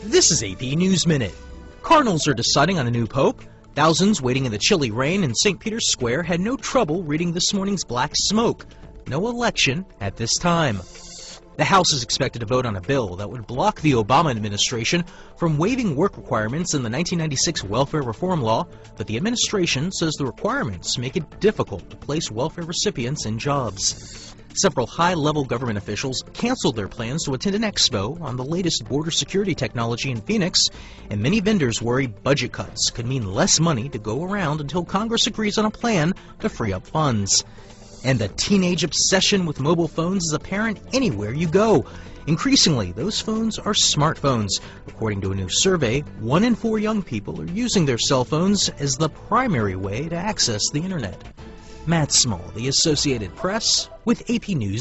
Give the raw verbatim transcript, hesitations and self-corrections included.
This is A P News Minute. Cardinals are deciding on a new pope. Thousands waiting in the chilly rain in Saint Peter's Square had no trouble reading this morning's black smoke. No election at this time. The House is expected to vote on a bill that would block the Obama administration from waiving work requirements in the nineteen ninety-six welfare reform law, but the administration says the requirements make it difficult to place welfare recipients in jobs. Several high-level government officials canceled their plans to attend an expo on the latest border security technology in Phoenix, and many vendors worry budget cuts could mean less money to go around until Congress agrees on a plan to free up funds. And the teenage obsession with mobile phones is apparent anywhere you go. Increasingly, those phones are smartphones. According to a new survey, one in four young people are using their cell phones as the primary way to access the internet. Matt Small, The Associated Press, with A P News.